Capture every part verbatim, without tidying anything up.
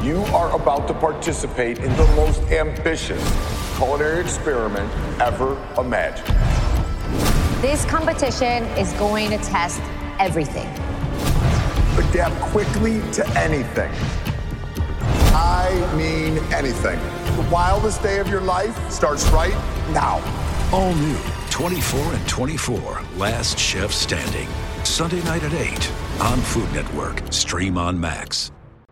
You are about to participate in the most ambitious culinary experiment ever imagined. This competition is going to test everything. Adapt quickly to anything. I mean anything. The wildest day of your life starts right now. All new twenty-four and twenty-four, Last Chef Standing. Sunday night at eight on Food Network. Stream on Max.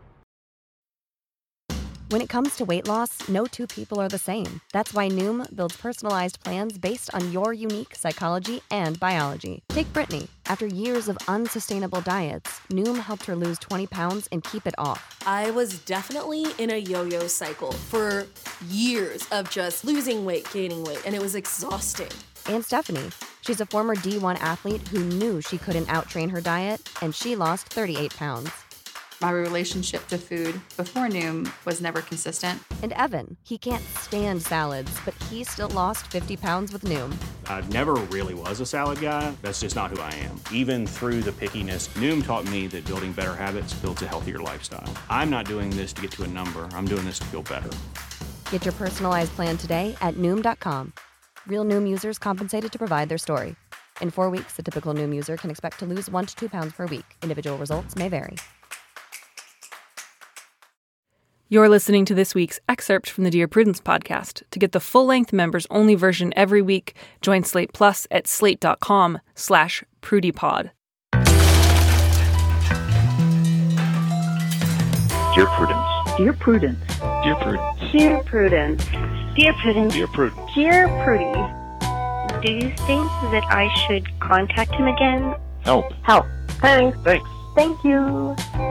When it comes to weight loss, no two people are the same. That's why Noom builds personalized plans based on your unique psychology and biology. Take Brittany. After years of unsustainable diets, Noom helped her lose twenty pounds and keep it off. I was definitely in a yo-yo cycle for years of just losing weight, gaining weight, and it was exhausting. And Stephanie. She's a former D one athlete who knew she couldn't outtrain her diet, and she lost thirty-eight pounds. My relationship to food before Noom was never consistent. And Evan, he can't stand salads, but he still lost fifty pounds with Noom. I never really was a salad guy. That's just not who I am. Even through the pickiness, Noom taught me that building better habits builds a healthier lifestyle. I'm not doing this to get to a number. I'm doing this to feel better. Get your personalized plan today at Noom dot com. Real Noom users compensated to provide their story. In four weeks, the typical Noom user can expect to lose one to two pounds per week. Individual results may vary. You're listening to this week's excerpt from the Dear Prudence podcast. To get the full-length members-only version every week, join Slate Plus at slate.com slash prudypod. Dear Prudence. Dear Prudence. Dear Prudence. Dear Prudence. Dear Prudence. Dear Prudence. Dear Prudy. Do you think that I should contact him again? Help. Help. Thanks. Thanks. Thank you.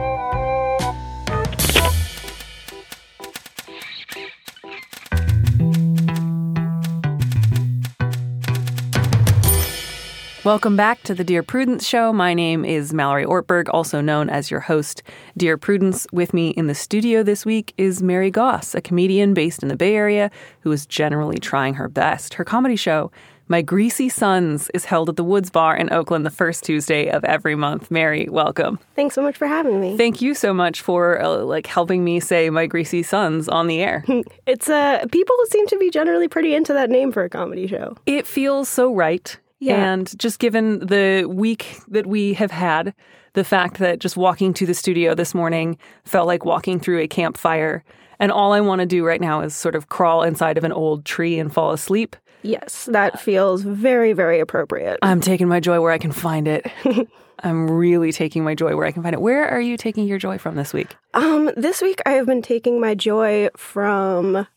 Welcome back to the Dear Prudence Show. My name is Mallory Ortberg, also known as your host, Dear Prudence. With me in the studio this week is Mary Goss, a comedian based in the Bay Area who is generally trying her best. Her comedy show, My Greasy Sons, is held at the Woods Bar in Oakland the first Tuesday of every month. Mary, welcome. Thanks so much for having me. Thank you so much for uh, like helping me say My Greasy Sons on the air. It's uh, people seem to be generally pretty into that name for a comedy show. It feels so right. Yeah. And just given the week that we have had, the fact that just walking to the studio this morning felt like walking through a campfire, and all I want to do right now is sort of crawl inside of an old tree and fall asleep. Yes, that feels very, very appropriate. I'm taking my joy where I can find it. I'm really taking my joy where I can find it. Where are you taking your joy from this week? Um, this week I have been taking my joy from,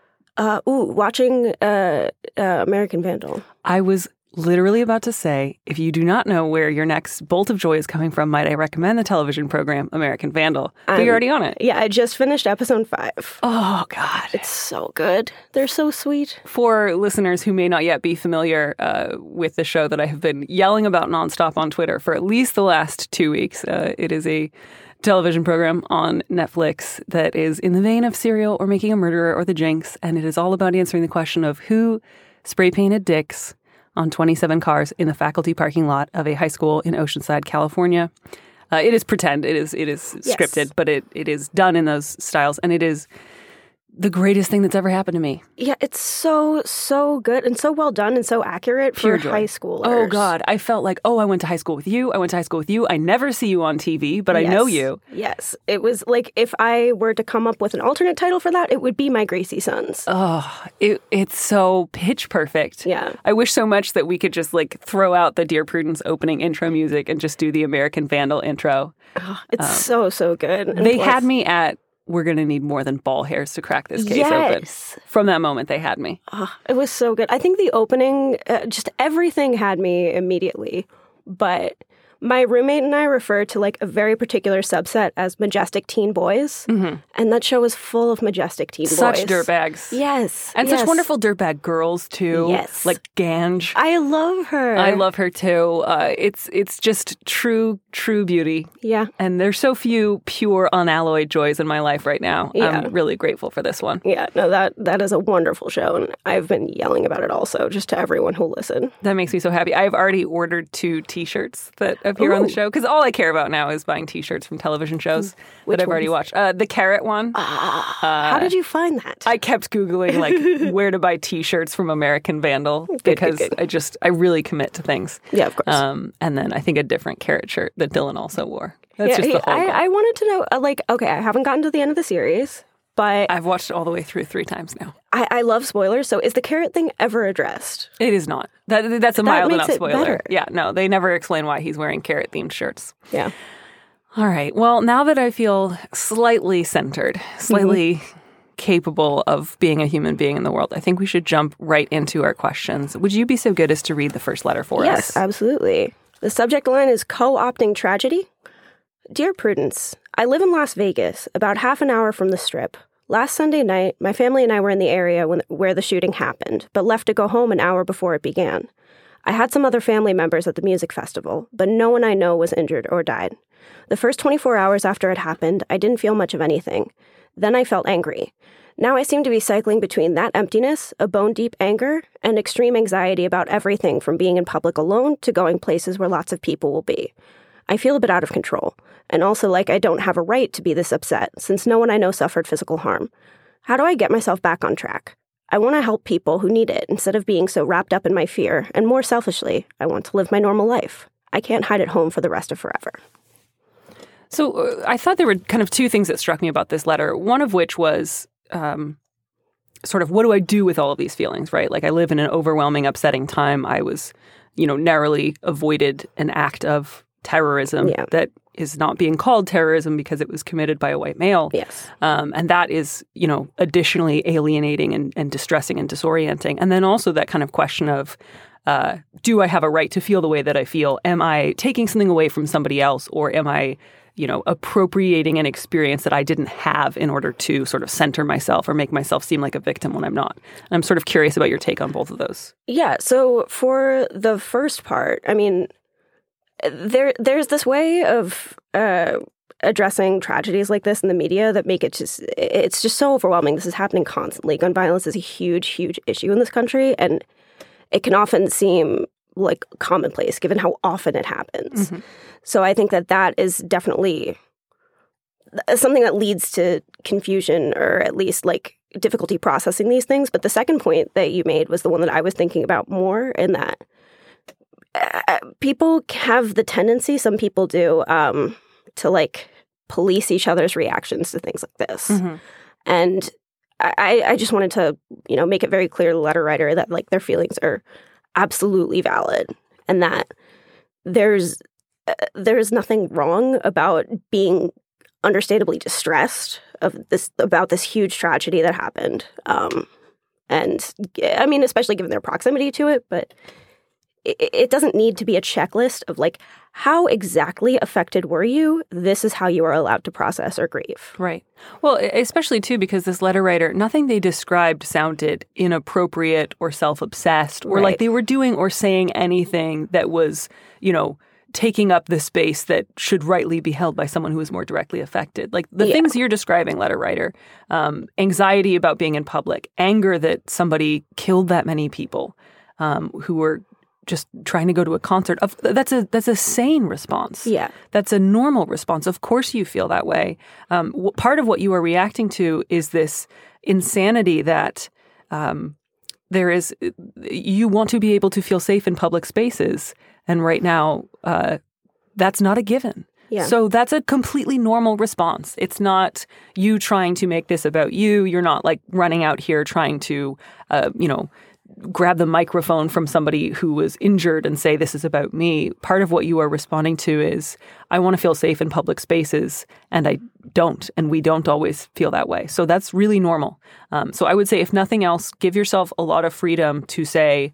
uh, ooh, watching uh, uh, American Vandal. I was literally about to say, if you do not know where your next bolt of joy is coming from, might I recommend the television program American Vandal? But um, you're already on it. Yeah, I just finished episode five. Oh, God. It's so good. They're so sweet. For listeners who may not yet be familiar uh, with the show that I have been yelling about nonstop on Twitter for at least the last two weeks, uh, it is a television program on Netflix that is in the vein of Serial or Making a Murderer or The Jinx, and it is all about answering the question of who spray-painted dicks on twenty-seven cars in the faculty parking lot of a high school in Oceanside, California. Uh, it is pretend, it is it is yes. scripted, but it it is done in those styles, and it is the greatest thing that's ever happened to me. Yeah, it's so, so good and so well done and so accurate Pure for joy. high schoolers. Oh, God. I felt like, oh, I went to high school with you. I went to high school with you. I never see you on T V, but yes. I know you. Yes. It was like if I were to come up with an alternate title for that, it would be My Greasy Sons. Oh, it, it's so pitch perfect. Yeah. I wish so much that we could just like throw out the Dear Prudence opening intro music and just do the American Vandal intro. Oh, it's um, so, so good. And they plus, had me at, we're going to need more than ball hairs to crack this case yes. open. From that moment, they had me. Oh, it was so good. I think the opening, uh, just everything had me immediately. But my roommate and I refer to like a very particular subset as majestic teen boys. Mm-hmm. And that show is full of majestic teen such boys. Such dirtbags. Yes. And yes. such wonderful dirtbag girls, too. Yes. Like Gange. I love her. I love her, too. Uh, it's it's just true, true beauty. Yeah. And there's so few pure, unalloyed joys in my life right now. Yeah. I'm really grateful for this one. Yeah, no, that that is a wonderful show. And I've been yelling about it also, just to everyone who'll listen. That makes me so happy. I've already ordered two T-shirts that of here Ooh. on the show? Because all I care about now is buying T-shirts from television shows Which that I've already ones? watched. Uh, the Carrot one. Ah, Uh, how did you find that? I kept Googling like where to buy T-shirts from American Vandal because good, good. I just I really commit to things. Yeah, of course. Um, and then I think a different Carrot shirt that Dylan also wore. That's yeah, just hey, the whole. I, goal. I wanted to know, uh, like, okay, I haven't gotten to the end of the series, but I've watched it all the way through three times now. I, I love spoilers. So is the carrot thing ever addressed? It is not. That that's a That mild makes enough it spoiler. better. Yeah, no, they never explain why he's wearing carrot themed shirts. Yeah. All right. Well, now that I feel slightly centered, slightly Mm-hmm. capable of being a human being in the world, I think we should jump right into our questions. Would you be so good as to read the first letter for yes, us? Yes, absolutely. The subject line is co-opting tragedy. Dear Prudence, I live in Las Vegas, about half an hour from the Strip. Last Sunday night, my family and I were in the area when, where the shooting happened, but left to go home an hour before it began. I had some other family members at the music festival, but no one I know was injured or died. The first twenty-four hours after it happened, I didn't feel much of anything. Then I felt angry. Now I seem to be cycling between that emptiness, a bone-deep anger, and extreme anxiety about everything from being in public alone to going places where lots of people will be. I feel a bit out of control, and also like I don't have a right to be this upset, since no one I know suffered physical harm. How do I get myself back on track? I want to help people who need it instead of being so wrapped up in my fear, and more selfishly, I want to live my normal life. I can't hide at home for the rest of forever. So uh, I thought there were kind of two things that struck me about this letter, one of which was um, sort of what do I do with all of these feelings, right? Like I live in an overwhelming, upsetting time. I was, you know, narrowly avoided an act of terrorism Yeah. that is not being called terrorism because it was committed by a white male. Yes. Um, and that is, you know, additionally alienating and, and distressing and disorienting. And then also that kind of question of, uh, do I have a right to feel the way that I feel? Am I taking something away from somebody else, or am I, you know, appropriating an experience that I didn't have in order to sort of center myself or make myself seem like a victim when I'm not? And I'm sort of curious about your take on both of those. Yeah, so for the first part, I mean, there there's this way of uh, addressing tragedies like this in the media that make it just, it's just so overwhelming. This is happening constantly. Gun violence is a huge, huge issue in this country, and it can often seem like commonplace given how often it happens. Mm-hmm. So I think that that is definitely something that leads to confusion, or at least like difficulty processing these things. But the second point that you made was the one that I was thinking about more, in that uh, people have the tendency, some people do, um, to like police each other's reactions to things like this. Mm-hmm. And I, I just wanted to, you know, make it very clear to the letter writer that like their feelings are absolutely valid, and that there's uh, there's nothing wrong about being understandably distressed of this about this huge tragedy that happened. Um, and I mean, especially given their proximity to it, but it, it doesn't need to be a checklist of like, how exactly affected were you? This is how you are allowed to process or grieve. Right. Well, especially too, because this letter writer, nothing they described sounded inappropriate or self-obsessed, or Right. like they were doing or saying anything that was, you know, taking up the space that should rightly be held by someone who is more directly affected. Like the Yeah. things you're describing, letter writer, um, anxiety about being in public, anger that somebody killed that many people um, who were just trying to go to a concert. Of that's a that's a sane response. Yeah. That's a normal response. Of course you feel that way. Um, w- part of what you are reacting to is this insanity that um, there is, you want to be able to feel safe in public spaces. And right now, uh, that's not a given. Yeah. So that's a completely normal response. It's not you trying to make this about you. You're not like running out here trying to, uh, you know, grab the microphone from somebody who was injured and say, this is about me. Part of what you are responding to is, I want to feel safe in public spaces, and I don't, and we don't always feel that way. So that's really normal. Um, so I would say, if nothing else, give yourself a lot of freedom to say,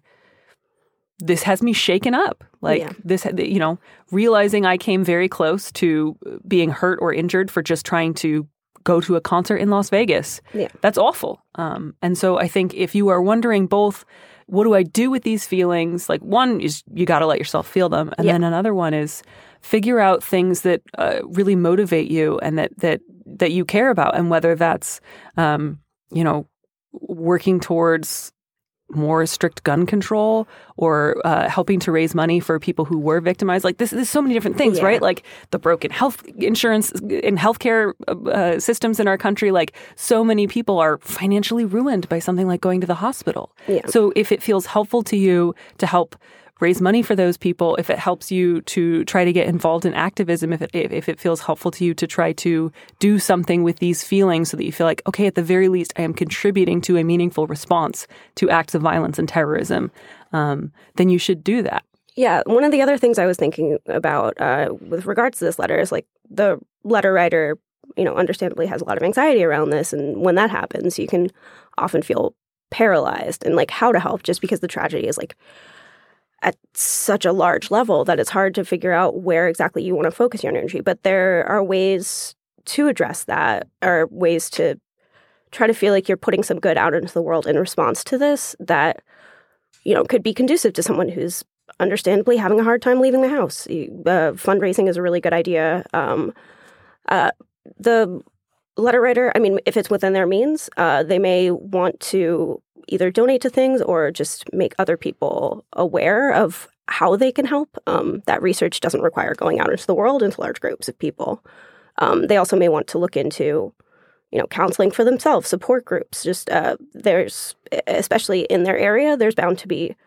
this has me shaken up. Like Yeah. this, you know, realizing I came very close to being hurt or injured for just trying to go to a concert in Las Vegas. Yeah. That's awful. Um, and so I think if you are wondering both, what do I do with these feelings? Like one is you got to let yourself feel them. And Yeah. then another one is figure out things that uh, really motivate you and that, that, that you care about. And whether that's, um, you know, working towards more strict gun control or uh, helping to raise money for people who were victimized. Like this, there's so many different things, yeah. right? Like the broken health insurance and healthcare uh, systems in our country. Like so many people are financially ruined by something like going to the hospital. Yeah. So if it feels helpful to you to help raise money for those people, if it helps you to try to get involved in activism, if it, if it feels helpful to you to try to do something with these feelings so that you feel like, okay, at the very least, I am contributing to a meaningful response to acts of violence and terrorism, um, then you should do that. Yeah. One of the other things I was thinking about uh, with regards to this letter is like the letter writer, you know, understandably has a lot of anxiety around this. And when that happens, you can often feel paralyzed and like how to help just because the tragedy is like at such a large level that it's hard to figure out where exactly you want to focus your energy. But there are ways to address that, or ways to try to feel like you're putting some good out into the world in response to this that, you know, could be conducive to someone who's understandably having a hard time leaving the house. Uh, fundraising is a really good idea. Um, uh, the letter writer, I mean, if it's within their means, uh, they may want to either donate to things or just make other people aware of how they can help. Um, that research doesn't require going out into the world into large groups of people. Um, they also may want to look into, you know, counseling for themselves, support groups. Just uh, there's, especially in their area, there's bound to be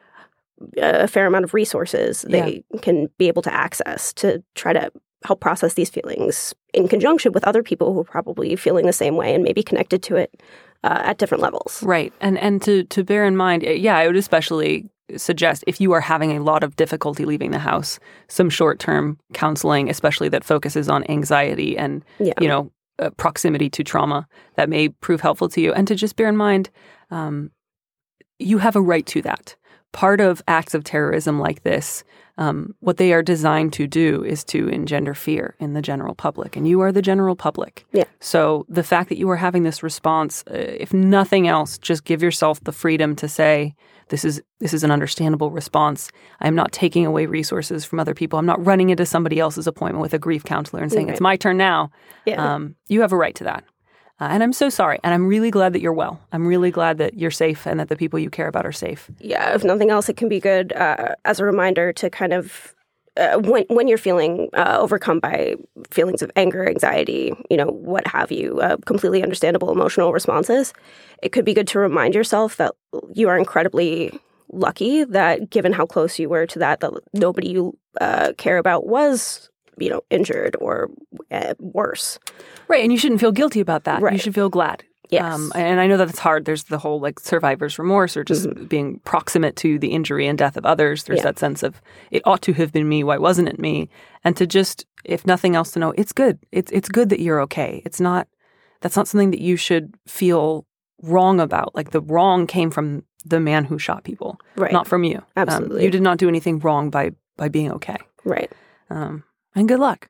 a fair amount of resources they yeah. can be able to access to try to help process these feelings in conjunction with other people who are probably feeling the same way and maybe connected to it uh, at different levels. Right. And and to, to bear in mind, yeah, I would especially suggest if you are having a lot of difficulty leaving the house, some short-term counseling, especially that focuses on anxiety and, yeah. you know, uh, proximity to trauma, that may prove helpful to you. And to just bear in mind, um, you have a right to that. Part of acts of terrorism like this, um, what they are designed to do is to engender fear in the general public. And you are the general public. Yeah. So the fact that you are having this response, uh, if nothing else, just give yourself the freedom to say, this is this is an understandable response. I'm not taking away resources from other people. I'm not running into somebody else's appointment with a grief counselor and saying, right. it's my turn now. Yeah. Um, you have a right to that. Uh, and I'm so sorry. And I'm really glad that you're well. I'm really glad that you're safe and that the people you care about are safe. Yeah, if nothing else, it can be good uh, as a reminder to kind of, uh, when when you're feeling uh, overcome by feelings of anger, anxiety, you know, what have you, uh, completely understandable emotional responses, it could be good to remind yourself that you are incredibly lucky that given how close you were to that, that nobody you uh, care about was, you know, injured or uh, worse. Right, and you shouldn't feel guilty about that. Right. You should feel glad. Yes. Um, and I know that it's hard. There's the whole, like, survivor's remorse or just mm-hmm. being proximate to the injury and death of others. There's yeah. that sense of, it ought to have been me, why wasn't it me? And to just, if nothing else, to know, it's good. It's it's good that you're okay. It's not, that's not something that you should feel wrong about. Like, the wrong came from the man who shot people, right. not from you. Absolutely. Um, you did not do anything wrong by, by being okay. Right. Um, and good luck.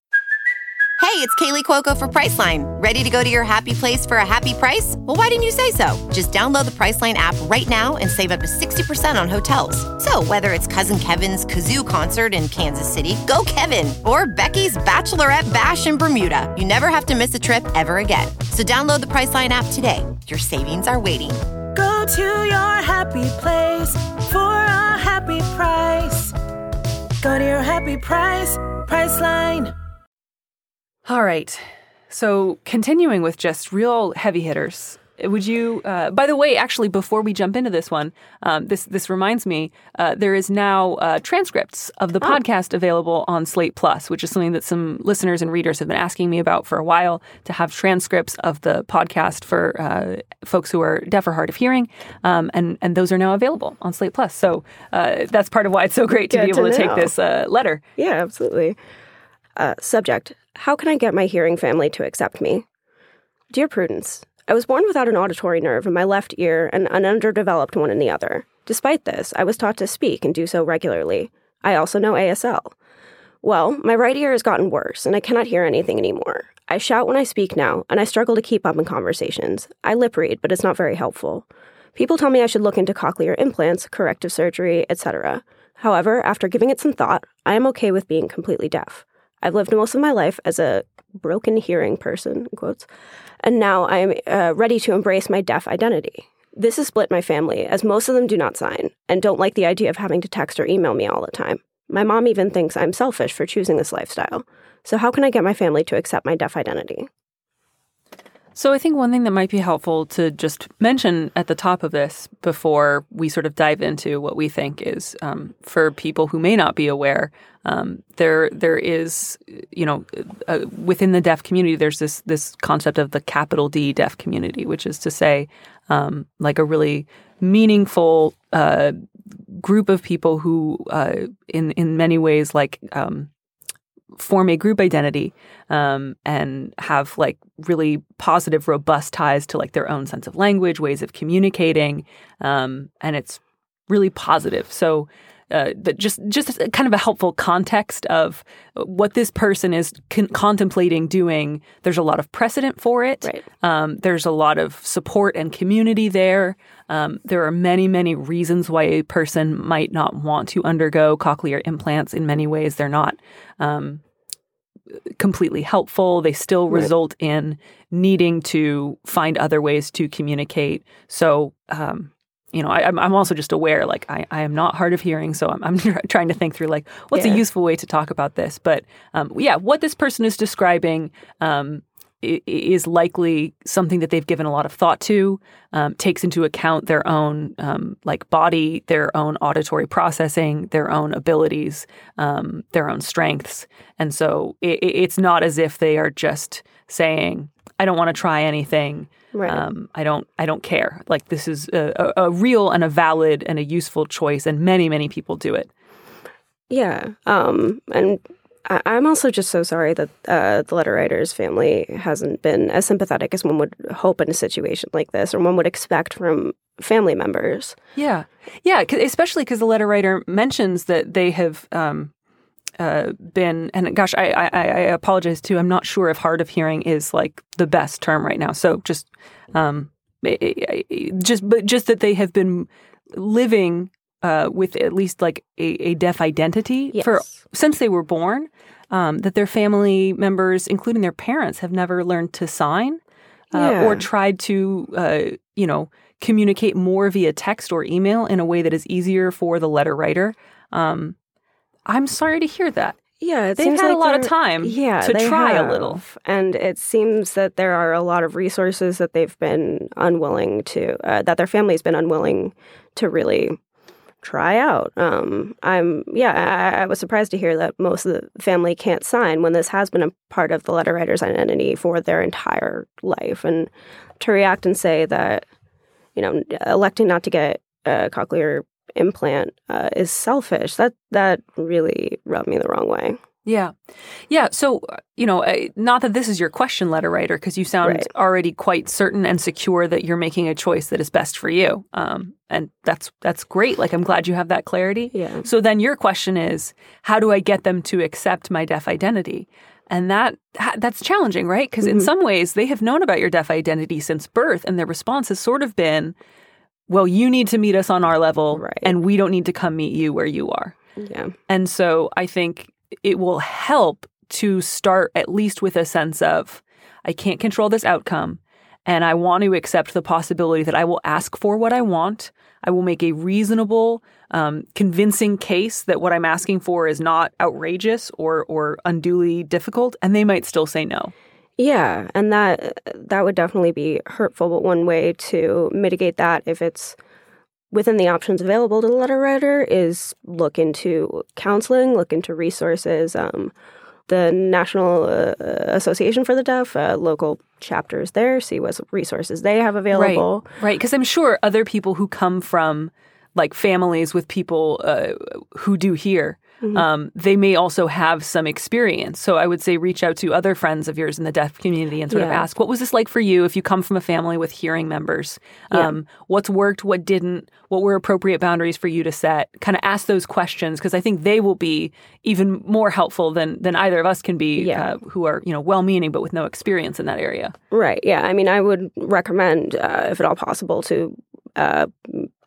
Hey, it's Kaylee Cuoco for Priceline. Ready to go to your happy place for a happy price? Well, why didn't you say so? Just download the Priceline app right now and save up to sixty percent on hotels. So whether it's Cousin Kevin's Kazoo Concert in Kansas City, go Kevin, or Becky's Bachelorette Bash in Bermuda, you never have to miss a trip ever again. So download the Priceline app today. Your savings are waiting. Go to your happy place for a happy price. Go to your happy price, Priceline. All right. So continuing with just real heavy hitters, would you, uh, by the way, actually, before we jump into this one, um, this this reminds me, uh, there is now uh, transcripts of the oh. podcast available on Slate Plus, which is something that some listeners and readers have been asking me about for a while, to have transcripts of the podcast for uh, folks who are deaf or hard of hearing. Um, and, and those are now available on Slate Plus. So uh, that's part of why it's so great to Good be able to to take know. this uh, letter. Yeah, absolutely. Uh, subject: how can I get my hearing family to accept me? Dear Prudence, I was born without an auditory nerve in my left ear and an underdeveloped one in the other. Despite this, I was taught to speak and do so regularly. I also know A S L. Well, my right ear has gotten worse, and I cannot hear anything anymore. I shout when I speak now, and I struggle to keep up in conversations. I lip read, but it's not very helpful. People tell me I should look into cochlear implants, corrective surgery, et cetera. However, after giving it some thought, I am okay with being completely deaf. I've lived most of my life as a broken hearing person, in quotes, and now I am uh, ready to embrace my deaf identity. This has split my family, as most of them do not sign and don't like the idea of having to text or email me all the time. My mom even thinks I'm selfish for choosing this lifestyle. So how can I get my family to accept my deaf identity? So I think one thing that might be helpful to just mention at the top of this before we sort of dive into what we think is um, for people who may not be aware, um, there there is, you know, uh, within the deaf community, there's this this concept of the capital D deaf community, which is to say um, like a really meaningful uh, group of people who uh, in, in many ways like um, form a group identity um, and have like really positive, robust ties to like their own sense of language, ways of communicating, um, and it's really positive. So uh, that just just kind of a helpful context of what this person is con- contemplating doing. There's a lot of precedent for it. Right. Um, there's a lot of support and community there. Um, there are many, many reasons why a person might not want to undergo cochlear implants. In many ways, they're not um, completely helpful. They still Right. result in needing to find other ways to communicate. So, um, you know, I, I'm I'm also just aware, like, I, I am not hard of hearing, so I'm, I'm trying to think through, like, what's Yeah. a useful way to talk about this? But, um, yeah, what this person is describing um, i- is likely something that they've given a lot of thought to, um, takes into account their own, um, like, body, their own auditory processing, their own abilities, um, their own strengths. And so it, it's not as if they are just saying, I don't want to try anything. Right. Um, I don't. I don't care. Like, this is a, a, a real and a valid and a useful choice, and many, many people do it. Yeah. Um, and I- I'm also just so sorry that uh, the letter writer's family hasn't been as sympathetic as one would hope in a situation like this, or one would expect from family members. Yeah, yeah. 'Cause, especially because the letter writer mentions that they have um, uh, been, and gosh, I, I, I apologize too. I'm not sure if hard of hearing is like the best term right now. So just, um, just, but just that they have been living uh, with at least like a, a deaf identity Yes. for since they were born. Um, that their family members, including their parents, have never learned to sign uh, Yeah. or tried to, uh, you know, communicate more via text or email in a way that is easier for the letter writer. Um, I'm sorry to hear that. Yeah, it They've seems had like a lot of they're- time yeah, to they try a have. little. And it seems that there are a lot of resources that they've been unwilling to, uh, that their family's been unwilling to really try out. Um, I'm, yeah, I, I was surprised to hear that most of the family can't sign when this has been a part of the letter writer's identity for their entire life. And to react and say that, you know, electing not to get a cochlear implant uh, is selfish, that that really rubbed me the wrong way. Yeah. Yeah. So, uh, you know, uh, not that this is your question, letter writer, because you sound Right. already quite certain and secure that you're making a choice that is best for you. Um, and that's that's great. Like, I'm glad you have that clarity. Yeah. So then your question is, how do I get them to accept my deaf identity? And that that's challenging, right? Because in some ways, they have known about your deaf identity since birth, and their response has sort of been, well, you need to meet us on our level, Right. and we don't need to come meet you where you are. Yeah. And so I think it will help to start at least with a sense of, I can't control this outcome, and I want to accept the possibility that I will ask for what I want. I will make a reasonable, um, convincing case that what I'm asking for is not outrageous or or unduly difficult, and they might still say no. Yeah, and that that would definitely be hurtful. But one way to mitigate that, if it's within the options available to the letter writer, is look into counseling, look into resources. Um, the National uh, Association for the Deaf, uh, local chapters there, see what resources they have available. Right, right. Because I'm sure other people who come from like families with people uh, who do hear, Mhm. um, they may also have some experience. So I would say reach out to other friends of yours in the deaf community and sort of Yeah. ask, what was this like for you if you come from a family with hearing members? Yeah. Um, what's worked, what didn't? What were appropriate boundaries for you to set? Kind of ask those questions, because I think they will be even more helpful than than either of us can be, Yeah. uh, who are, you know, well-meaning but with no experience in that area. Right. Yeah. I mean, I would recommend, uh, if at all possible, to uh,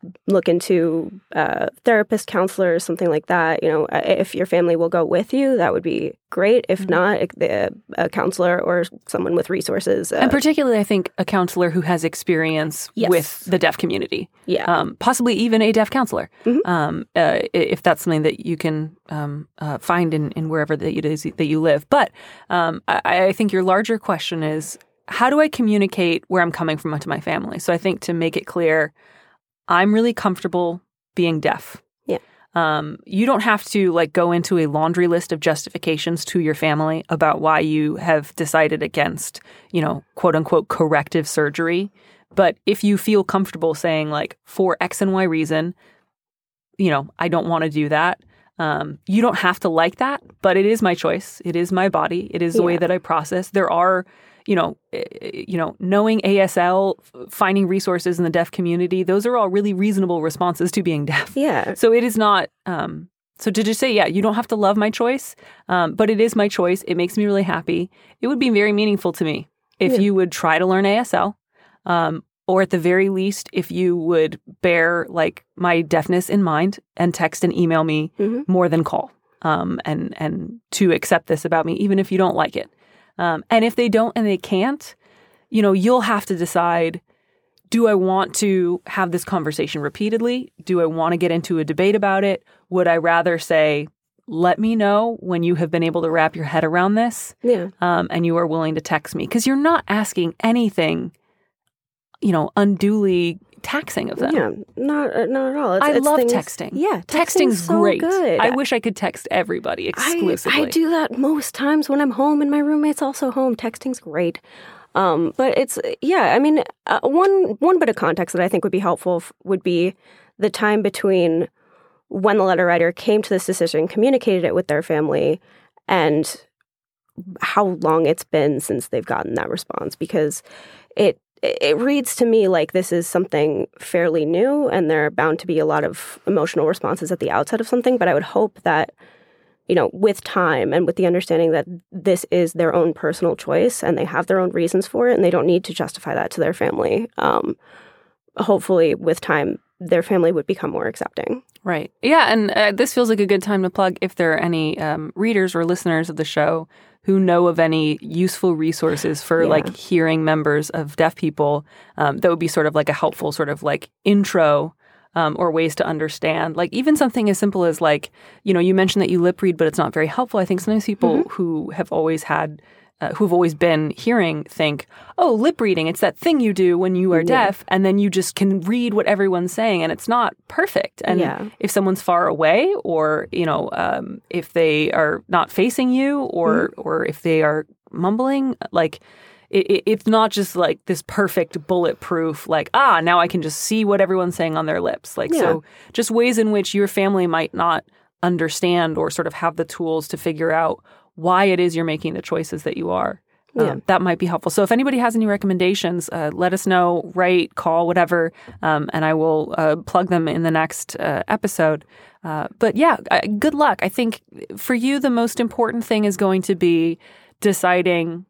look into uh, therapist, counselors, something like that. You know, if your family will go with you, that would be great. If Mm-hmm. not, a, a counselor or someone with resources. Uh, And particularly, I think, a counselor who has experience Yes. with the deaf community. Yeah. Um, possibly even a deaf counselor, Mm-hmm. um, uh, if that's something that you can um, uh, find in, in wherever that it is that you live. But um, I, I think your larger question is, how do I communicate where I'm coming from to my family? So I think to make it clear, I'm really comfortable being deaf. Yeah. Um, you don't have to like go into a laundry list of justifications to your family about why you have decided against, you know, quote unquote corrective surgery. But if you feel comfortable saying like for X and Y reason, you know, I don't want to do that. Um, you don't have to like that, but it is my choice. It is my body. It is the Yeah. way that I process. There are, you know, eh, you know, knowing A S L, f- finding resources in the deaf community. Those are all really reasonable responses to being deaf. Yeah. So it is not. Um, so to just say, yeah, you don't have to love my choice, um, but it is my choice. It makes me really happy. It would be very meaningful to me if Yeah. you would try to learn A S L. Um, or at the very least, if you would bear like my deafness in mind and text and email me Mhm. more than call, um, and and to accept this about me, even if you don't like it. Um, and if they don't and they can't, you know, you'll have to decide, do I want to have this conversation repeatedly? Do I want to get into a debate about it? Would I rather say, let me know when you have been able to wrap your head around this, Yeah. um, and you are willing to text me? Because you're not asking anything, you know, unduly taxing of them. Yeah, not uh, not at all. It's, I it's love things- texting. Yeah, Texting's so great. Good. I wish I could text everybody exclusively. I, I do that most times when I'm home and my roommate's also home. Texting's great. Um, but it's, yeah, I mean, uh, one one bit of context that I think would be helpful f- would be the time between when the letter writer came to this decision, communicated it with their family, and how long it's been since they've gotten that response. Because it it reads to me like this is something fairly new, and there are bound to be a lot of emotional responses at the outset of something. But I would hope that, you know, with time and with the understanding that this is their own personal choice and they have their own reasons for it and they don't need to justify that to their family, um, hopefully with time, their family would become more accepting. Right. Yeah. And uh, this feels like a good time to plug if there are any um, readers or listeners of the show who know of any useful resources for Yeah. like hearing members of deaf people, um, that would be sort of like a helpful sort of like intro, um, or ways to understand. Like even something as simple as like, you know, you mentioned that you lip read, but it's not very helpful. I think sometimes people Mm-hmm. who have always had Uh, who've always been hearing think, oh, lip reading, it's that thing you do when you are Yeah. deaf, and then you just can read what everyone's saying, and it's not perfect. And Yeah. if someone's far away, or, you know, um, if they are not facing you, or Mm-hmm. or if they are mumbling, like, it, it, it's not just like this perfect bulletproof, like, ah, now I can just see what everyone's saying on their lips. Like, Yeah. so just ways in which your family might not understand or sort of have the tools to figure out why it is you're making the choices that you are. Um, Yeah. that might be helpful. So if anybody has any recommendations, uh, let us know, write, call, whatever, um, and I will uh, plug them in the next uh, episode. Uh, but yeah, uh, good luck. I think for you, the most important thing is going to be deciding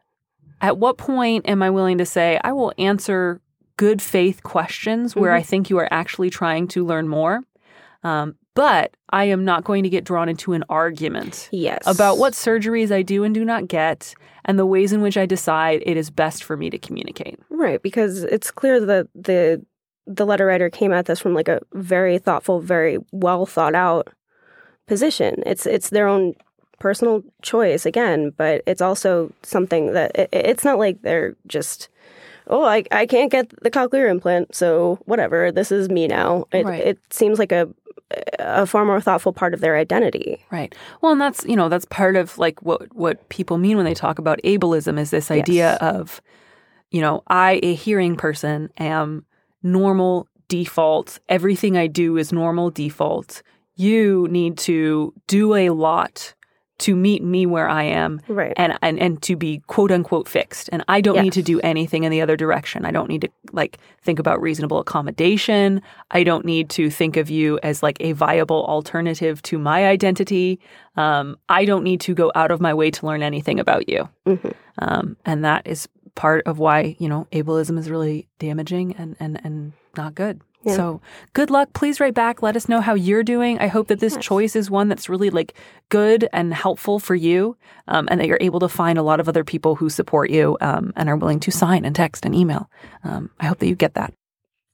at what point am I willing to say, I will answer good faith questions where Mhm. I think you are actually trying to learn more. Um, but I am not going to get drawn into an argument Yes. about what surgeries I do and do not get and the ways in which I decide it is best for me to communicate. Right, because it's clear that the the letter writer came at this from like a very thoughtful, very well thought out position. It's it's their own personal choice again, but it's also something that it, it's not like they're just, oh, I I can't get the cochlear implant, so whatever, this is me now. It Right. it seems like a a far more thoughtful part of their identity. Right. Well, and that's, you know, that's part of like what what people mean when they talk about ableism is this idea Yes. of, you know, I, a hearing person, am normal default. Everything I do is normal default. You need to do a lot to meet me where I am, Right. and, and and to be quote unquote fixed. And I don't need to Yes. do anything in the other direction. I don't need to like think about reasonable accommodation. I don't need to think of you as like a viable alternative to my identity. Um, I don't need to go out of my way to learn anything about you. Mm-hmm. Um, and that is part of why, you know, ableism is really damaging and and and not good. Yeah. So good luck. Please write back. Let us know how you're doing. I hope that this Yes. choice is one that's really like good and helpful for you, um, and that you're able to find a lot of other people who support you um, and are willing to sign and text and email. Um, I hope that you get that.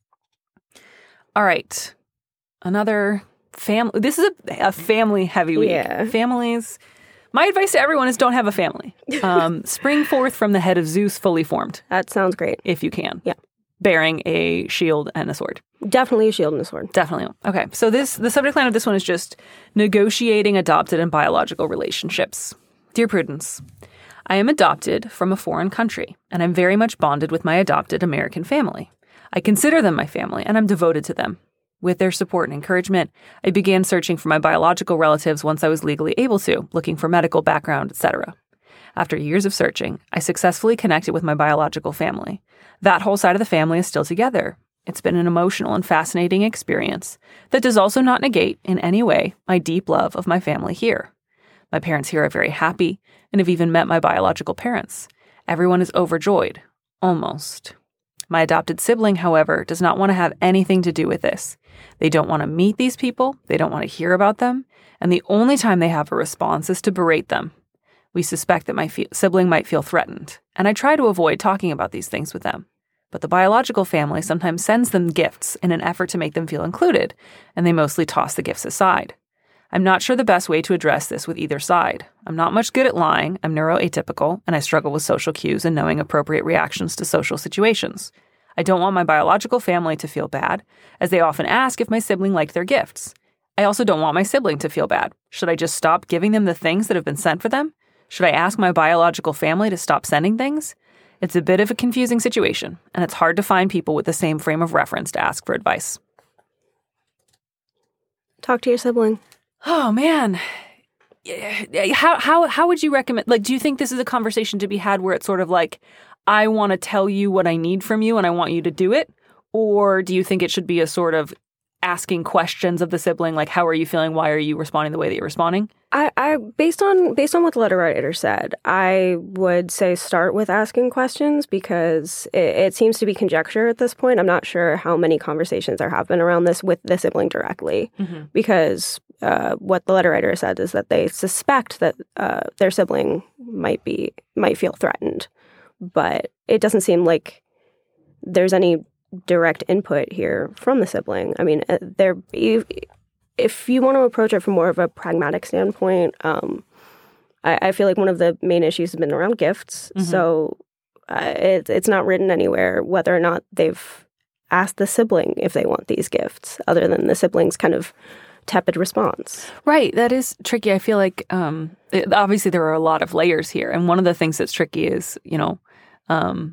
All right. Another family. This is a, a family heavy week. Yeah. Families. My advice to everyone is don't have a family. Um, spring forth from the head of Zeus fully formed. That sounds great. If you can. Yeah. Bearing a shield and a sword. Definitely a shield and a sword. Definitely. Okay. So this the subject line of this one is just negotiating adopted and biological relationships. Dear Prudence, I am adopted from a foreign country, and I'm very much bonded with my adopted American family. I consider them my family, and I'm devoted to them. With their support and encouragement, I began searching for my biological relatives once I was legally able to, looking for medical background, et cetera. After years of searching, I successfully connected with my biological family. That whole side of the family is still together. It's been an emotional and fascinating experience that does also not negate, in any way, my deep love of my family here. My parents here are very happy and have even met my biological parents. Everyone is overjoyed. Almost. My adopted sibling, however, does not want to have anything to do with this. They don't want to meet these people, they don't want to hear about them, and the only time they have a response is to berate them. We suspect that my fe- sibling might feel threatened, and I try to avoid talking about these things with them. But the biological family sometimes sends them gifts in an effort to make them feel included, and they mostly toss the gifts aside. I'm not sure the best way to address this with either side. I'm not much good at lying, I'm neuroatypical, and I struggle with social cues and knowing appropriate reactions to social situations. I don't want my biological family to feel bad, as they often ask if my sibling liked their gifts. I also don't want my sibling to feel bad. Should I just stop giving them the things that have been sent for them? Should I ask my biological family to stop sending things? It's a bit of a confusing situation, and it's hard to find people with the same frame of reference to ask for advice. Talk to your sibling. Oh, man. How how how would you recommend, like, do you think this is a conversation to be had where it's sort of like, I want to tell you what I need from you and I want you to do it? Or do you think it should be a sort of asking questions of the sibling, like, how are you feeling? Why are you responding the way that you're responding? I, I based on based on what the letter writer said, I would say start with asking questions because it, it seems to be conjecture at this point. I'm not sure how many conversations there have been around this with the sibling directly, mm-hmm. because uh, what the letter writer said is that they suspect that uh, their sibling might be might feel threatened, but it doesn't seem like there's any direct input here from the sibling. I mean, they're. If you want to approach it from more of a pragmatic standpoint, um, I, I feel like one of the main issues has been around gifts. Mm-hmm. So uh, it, it's not written anywhere whether or not they've asked the sibling if they want these gifts, other than the sibling's kind of tepid response. Right. That is tricky. I feel like um, it, obviously there are a lot of layers here. And one of the things that's tricky is, you know, um,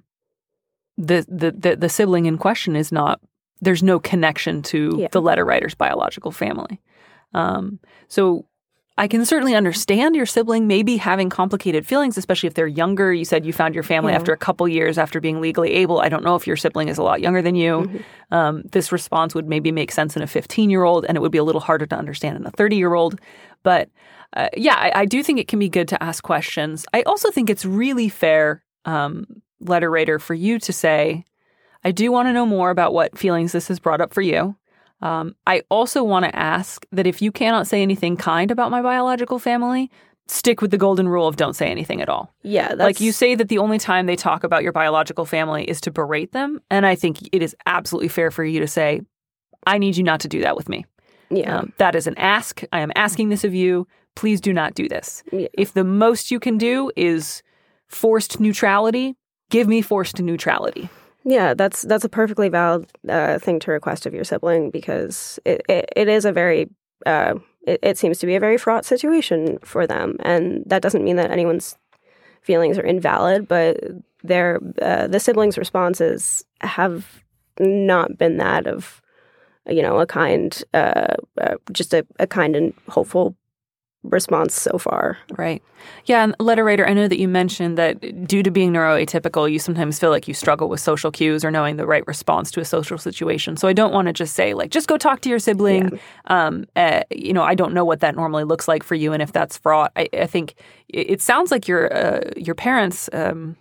the, the, the, the sibling in question is not, there's no connection to yeah. the letter writer's biological family. Um, so I can certainly understand your sibling maybe having complicated feelings, especially if they're younger. You said you found your family yeah. after a couple years after being legally able. I don't know if your sibling is a lot younger than you. Mm-hmm. Um, this response would maybe make sense in a fifteen-year-old, and it would be a little harder to understand in a thirty-year-old. But uh, yeah, I, I do think it can be good to ask questions. I also think it's really fair, um, letter writer, for you to say, I do want to know more about what feelings this has brought up for you. Um, I also want to ask that if you cannot say anything kind about my biological family, stick with the golden rule of don't say anything at all. Yeah. That's... Like you say that the only time they talk about your biological family is to berate them. And I think it is absolutely fair for you to say, I need you not to do that with me. Yeah. Um, that is an ask. I am asking this of you. Please do not do this. Yeah. If the most you can do is forced neutrality, give me forced neutrality. Yeah, that's that's a perfectly valid uh, thing to request of your sibling because it, it, it is a very, uh, it, it seems to be a very fraught situation for them. And that doesn't mean that anyone's feelings are invalid, but their uh, the siblings' responses have not been that of, you know, a kind, uh, uh, just a, a kind and hopeful response so far. Right. Yeah, and letter writer, I know that you mentioned that due to being neuroatypical, you sometimes feel like you struggle with social cues or knowing the right response to a social situation. So I don't want to just say, like, just go talk to your sibling. Yeah. Um, uh, you know, I don't know what that normally looks like for you and if that's fraught. I, I think it, it sounds like your uh, your parents um,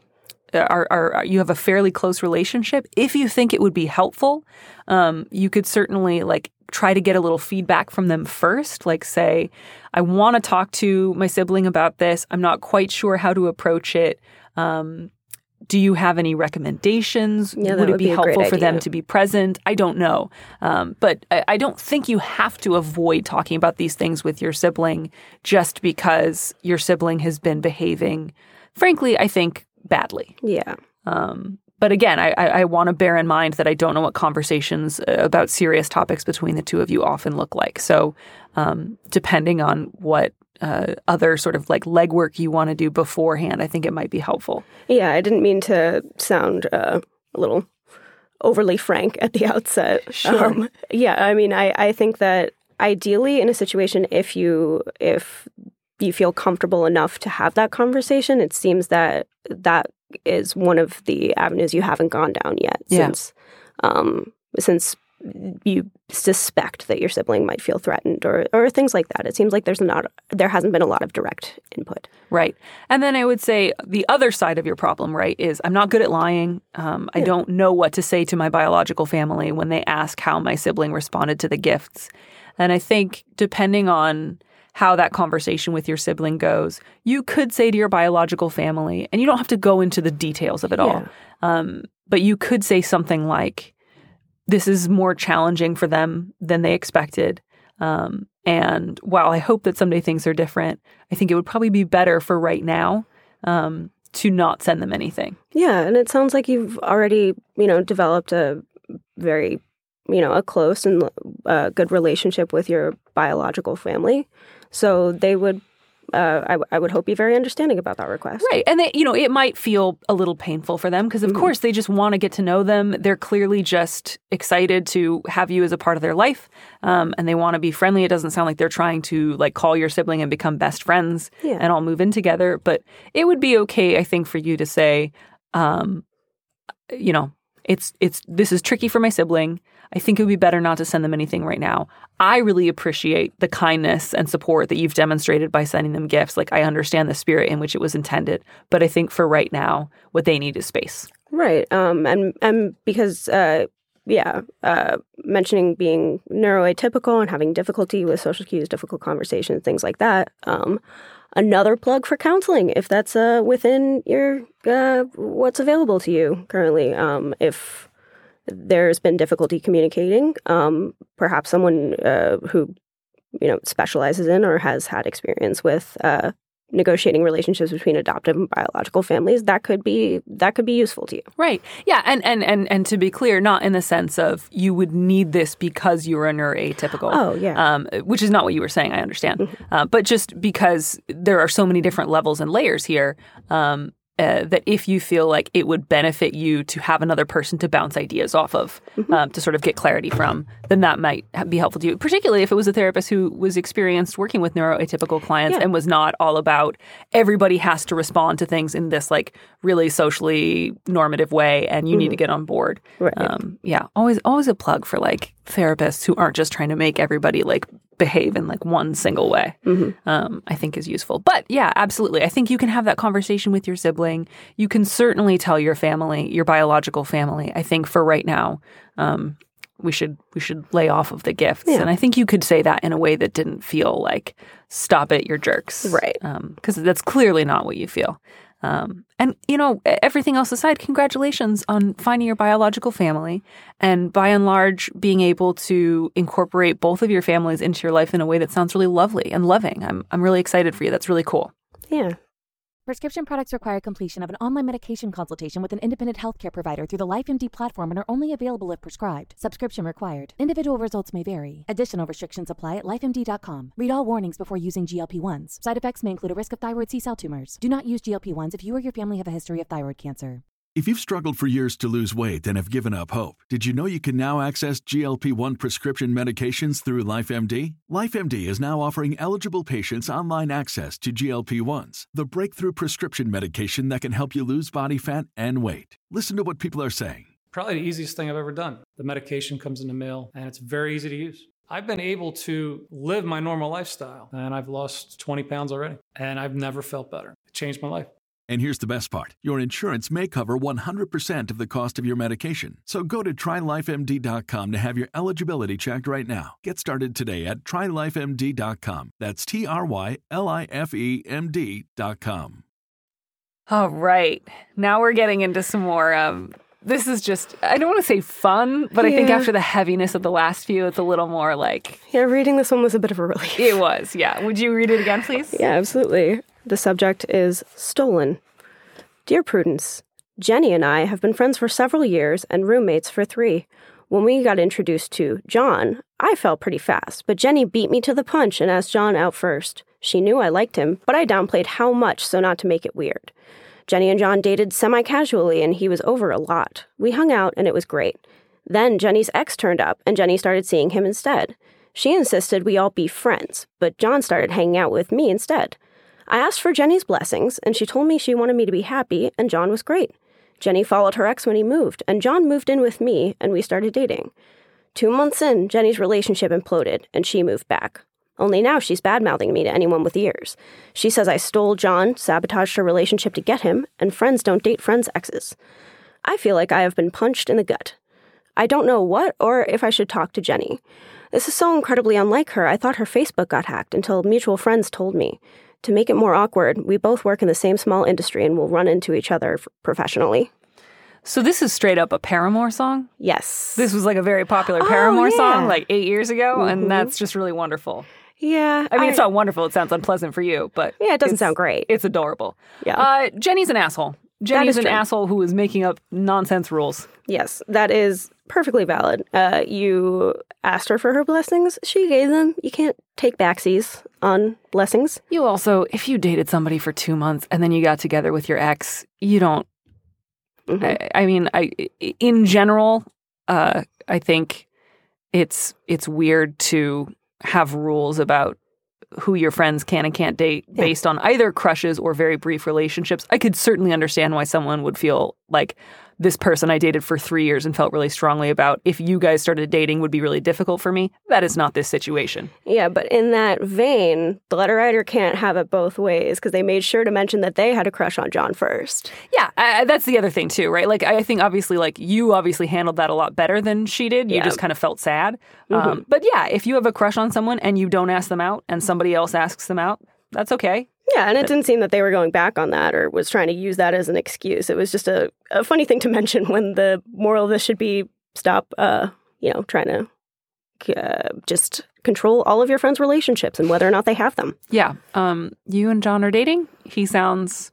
are, are you have a fairly close relationship, if you think it would be helpful, um, you could certainly like try to get a little feedback from them first. Like say, I want to talk to my sibling about this. I'm not quite sure how to approach it. Um, do you have any recommendations? Yeah, would it would be, be a helpful great for them idea. to be present? I don't know. Um, but I, I don't think you have to avoid talking about these things with your sibling just because your sibling has been behaving, frankly, I think, badly. Yeah. Um, but again, I, I, I want to bear in mind that I don't know what conversations about serious topics between the two of you often look like. So um, depending on what uh, other sort of like legwork you want to do beforehand, I think it might be helpful. Yeah, I didn't mean to sound uh, a little overly frank at the outset. Sure. Um, yeah, I mean, I, I think that ideally in a situation, if you if you feel comfortable enough to have that conversation, it seems that that is one of the avenues you haven't gone down yet Yeah. since um, since you suspect that your sibling might feel threatened or or things like that. It seems like there's not there hasn't been a lot of direct input. Right. And then I would say the other side of your problem, right, is I'm not good at lying. Um, I Yeah. don't know what to say to my biological family when they ask how my sibling responded to the gifts. And I think depending on how that conversation with your sibling goes, you could say to your biological family, and you don't have to go into the details of it all, Yeah. um, but you could say something like, this is more challenging for them than they expected. Um, and while I hope that someday things are different, I think it would probably be better for right now um, to not send them anything. Yeah, and it sounds like you've already, you know, developed a very, you know, a close and uh, good relationship with your biological family. So they would, uh, I, w- I would hope, be very understanding about that request. Right. And, they, you know, it might feel a little painful for them because, of Mhm. course, they just want to get to know them. They're clearly just excited to have you as a part of their life, um, and they want to be friendly. It doesn't sound like they're trying to, like, call your sibling and become best friends Yeah. and all move in together. But it would be okay, I think, for you to say, um, you know, it's it's this is tricky for my sibling. I think it would be better not to send them anything right now. I really appreciate the kindness and support that you've demonstrated by sending them gifts. Like, I understand the spirit in which it was intended, but I think for right now, what they need is space. Right. Um, and, and because, uh, yeah, uh, mentioning being neuroatypical and having difficulty with social cues, difficult conversations, things like that. Um, another plug for counseling, if that's uh, within your uh, what's available to you currently. Um, if there's been difficulty communicating, um, perhaps someone uh, who, you know, specializes in or has had experience with uh, negotiating relationships between adoptive and biological families, that could be that could be useful to you. Right. Yeah. And and and and to be clear, not in the sense of you would need this because you were a neuroatypical. Oh, yeah. Um, which is not what you were saying. I understand. Mm-hmm. Uh, but just because there are so many different levels and layers here. Um, Uh, that if you feel like it would benefit you to have another person to bounce ideas off of, mm-hmm. um, to sort of get clarity from, then that might be helpful to you, particularly if it was a therapist who was experienced working with neuroatypical clients yeah. and was not all about everybody has to respond to things in this like really socially normative way and you mm-hmm. need to get on board. Right. Um, yeah, always always a plug for like therapists who aren't just trying to make everybody like behave in like one single way, mm-hmm. um, I think is useful. But yeah, absolutely. I think you can have that conversation with your sibling. You can certainly tell your family, your biological family. I think for right now, um, we should we should lay off of the gifts. Yeah. And I think you could say that in a way that didn't feel like, stop it, you're jerks. Right. Because um, that's clearly not what you feel. Um, and, you know, everything else aside, congratulations on finding your biological family and by and large being able to incorporate both of your families into your life in a way that sounds really lovely and loving. I'm I'm really excited for you. That's really cool. Yeah. Prescription products require completion of an online medication consultation with an independent healthcare provider through the LifeMD platform and are only available if prescribed. Subscription required. Individual results may vary. Additional restrictions apply at life M D dot com. Read all warnings before using G L P ones. Side effects may include a risk of thyroid C-cell tumors. Do not use G L P ones if you or your family have a history of thyroid cancer. If you've struggled for years to lose weight and have given up hope, did you know you can now access G L P one prescription medications through LifeMD? LifeMD is now offering eligible patients online access to G L P ones, the breakthrough prescription medication that can help you lose body fat and weight. Listen to what people are saying. Probably the easiest thing I've ever done. The medication comes in the mail, and it's very easy to use. I've been able to live my normal lifestyle, and I've lost twenty pounds already, and I've never felt better. It changed my life. And here's the best part. Your insurance may cover one hundred percent of the cost of your medication. So go to try life M D dot com to have your eligibility checked right now. Get started today at try life M D dot com. That's T R Y L I F E M D dot com. All right. Now we're getting into some more, um, this is just, I don't want to say fun, but yeah. I think after the heaviness of the last few, it's a little more like... Yeah, reading this one was a bit of a relief. It was, yeah. Would you read it again, please? Yeah, absolutely. The subject is stolen. Dear Prudence, Jenny and I have been friends for several years and roommates for three. When we got introduced to John, I fell pretty fast, but Jenny beat me to the punch and asked John out first. She knew I liked him, but I downplayed how much so not to make it weird. Jenny and John dated semi-casually and he was over a lot. We hung out and it was great. Then Jenny's ex turned up and Jenny started seeing him instead. She insisted we all be friends, but John started hanging out with me instead. I asked for Jenny's blessings and she told me she wanted me to be happy and John was great. Jenny followed her ex when he moved and John moved in with me and we started dating. Two months in, Jenny's relationship imploded and she moved back. Only now she's bad-mouthing me to anyone with ears. She says I stole John, sabotaged her relationship to get him, and friends don't date friends' exes. I feel like I have been punched in the gut. I don't know what or if I should talk to Jenny. This is so incredibly unlike her, I thought her Facebook got hacked until mutual friends told me. To make it more awkward, we both work in the same small industry and will run into each other professionally. So this is straight up a Paramore song? Yes. This was like a very popular Paramore oh, yeah. song like eight years ago, Mm-hmm. and that's just really wonderful. Yeah. I mean, I, it's not wonderful. It sounds unpleasant for you, but... Yeah, it doesn't sound great. It's adorable. Yeah. Uh, Jenny's an asshole. Jenny's an true. asshole who is making up nonsense rules. Yes, that is perfectly valid. Uh, you asked her for her blessings. She gave them. You can't take backsies on blessings. You also, if you dated somebody for two months and then you got together with your ex, you don't... Mm-hmm. I, I mean, I in general, uh, I think it's it's weird to have rules about who your friends can and can't date yeah. based on either crushes or very brief relationships. I could certainly understand why someone would feel like this person I dated for three years and felt really strongly about, if you guys started dating, would be really difficult for me. That is not this situation. Yeah, but in that vein, the letter writer can't have it both ways because they made sure to mention that they had a crush on John first. Yeah, I, that's the other thing too, right? Like, I think obviously, like, you obviously handled that a lot better than she did. You yeah. just kind of felt sad. Mm-hmm. Um, but yeah, if you have a crush on someone and you don't ask them out and somebody else asks them out, that's okay. Yeah, and it didn't seem that they were going back on that or was trying to use that as an excuse. It was just a, a funny thing to mention when the moral of this should be stop, uh, you know, trying to uh, just control all of your friends' relationships and whether or not they have them. Yeah. Um, you and John are dating. He sounds,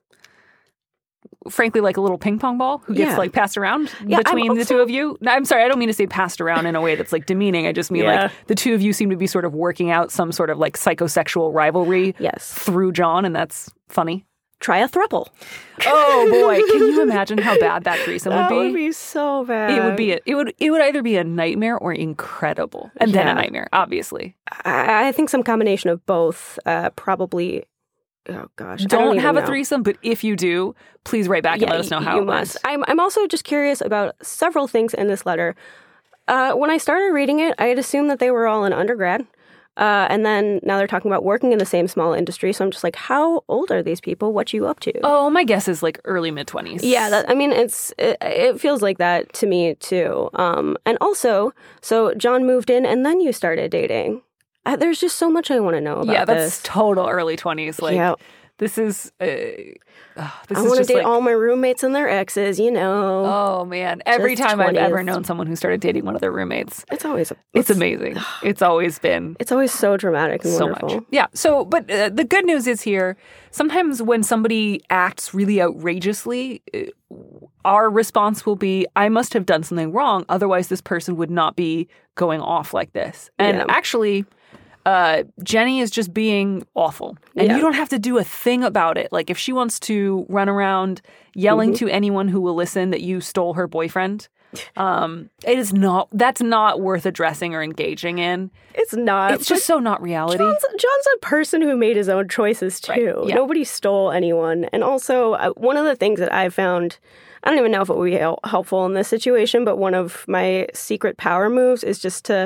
frankly, like a little ping pong ball who gets yeah. like passed around yeah, between also, the two of you. No, I'm sorry, I don't mean to say passed around in a way that's like demeaning. I just mean yeah. like the two of you seem to be sort of working out some sort of like psychosexual rivalry yes. through John, and that's funny. Try a throuple. Oh boy, can you imagine how bad that threesome that would be? That would be so bad. It would be. A, it would. It would either be a nightmare or incredible, and yeah. then a nightmare. Obviously, I, I think some combination of both. Uh, probably. Oh gosh, don't, I don't have know. a threesome, but if you do, please write back yeah, and let us know how you it must. went. I'm. I'm also just curious about several things in this letter. Uh, when I started reading it, I had assumed that they were all in undergrad. Uh, and then now they're talking about working in the same small industry. So I'm just like, how old are these people? What you up to? Oh, my guess is like early mid-twenties. Yeah, that, I mean, it's it, it feels like that to me, too. Um, and also, so John moved in and then you started dating. Uh, there's just so much I want to know about Yeah, that's this. total early twenties. Like, yeah. this is... Uh, oh, this I is want to just date like, all my roommates and their exes, you know. Oh, man. Every Just time I've ever twenties. known someone who started dating one of their roommates. It's always... It's, it's amazing. It's always been... It's always so dramatic and so wonderful. Much. Yeah. So, but uh, the good news is here, sometimes when somebody acts really outrageously, uh, our response will be, I must have done something wrong. Otherwise, this person would not be going off like this. And Yeah. actually... Uh, Jenny is just being awful. And Yeah. you don't have to do a thing about it. Like, if she wants to run around yelling Mm-hmm. to anyone who will listen that you stole her boyfriend, um, it is not, that's not worth addressing or engaging in. It's not. It's just so not reality. John's, John's a person who made his own choices, too. Right. Yeah. Nobody stole anyone. And also, uh, one of the things that I found, I don't even know if it would be hel- helpful in this situation, but one of my secret power moves is just to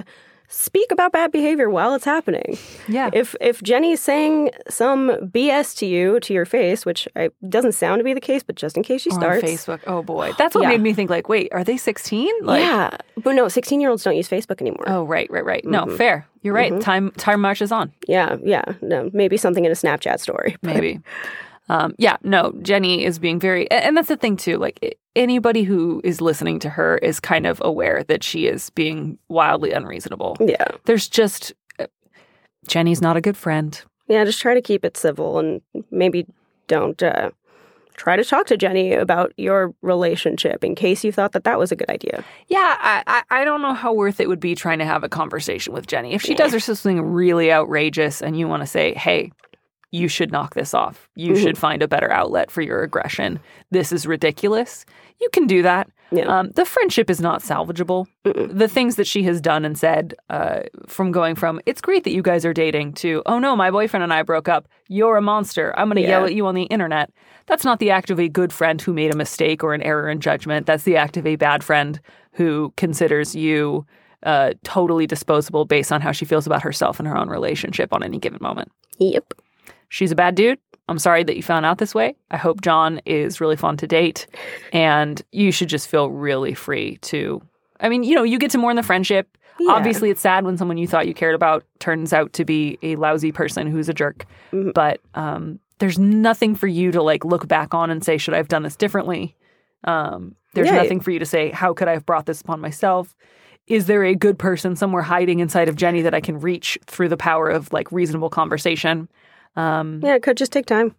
speak about bad behavior while it's happening. Yeah. If if Jenny's saying some B S to you, to your face, which I, doesn't sound to be the case, but just in case she on starts. Facebook. Oh, boy. That's what Yeah. made me think, like, wait, are they sixteen? Like, yeah. But no, sixteen-year-olds don't use Facebook anymore. Oh, right, right, right. No, Mhm. fair. You're right. Mhm. Time time marches on. Yeah, yeah. No, maybe something in a Snapchat story. but- Maybe. Um, yeah, no, Jenny is being very, and that's the thing too, like i- anybody who is listening to her is kind of aware that she is being wildly unreasonable. Yeah. There's just, uh, Jenny's not a good friend. Yeah, just try to keep it civil and maybe don't uh, try to talk to Jenny about your relationship in case you thought that that was a good idea. Yeah, I, I, I don't know how worth it would be trying to have a conversation with Jenny. If she does or says something really outrageous and you want to say, hey, you should knock this off. You Mhm. should find a better outlet for your aggression. This is ridiculous. You can do that. Yeah. Um, the friendship is not salvageable. Mm-mm. The things that she has done and said, uh, from going from, it's great that you guys are dating, to, oh no, my boyfriend and I broke up. You're a monster. I'm going to Yeah. yell at you on the internet. That's not the act of a good friend who made a mistake or an error in judgment. That's the act of a bad friend who considers you uh, totally disposable based on how she feels about herself and her own relationship on any given moment. Yep. She's a bad dude. I'm sorry that you found out this way. I hope John is really fun to date. And you should just feel really free to, I mean, you know, you get to mourn the friendship. Yeah. Obviously, it's sad when someone you thought you cared about turns out to be a lousy person who's a jerk. Mhm. But um, there's nothing for you to like look back on and say, should I have done this differently? Um, there's Yeah. nothing for you to say, how could I have brought this upon myself? Is there a good person somewhere hiding inside of Jenny that I can reach through the power of like reasonable conversation? Um, Yeah, it could just take time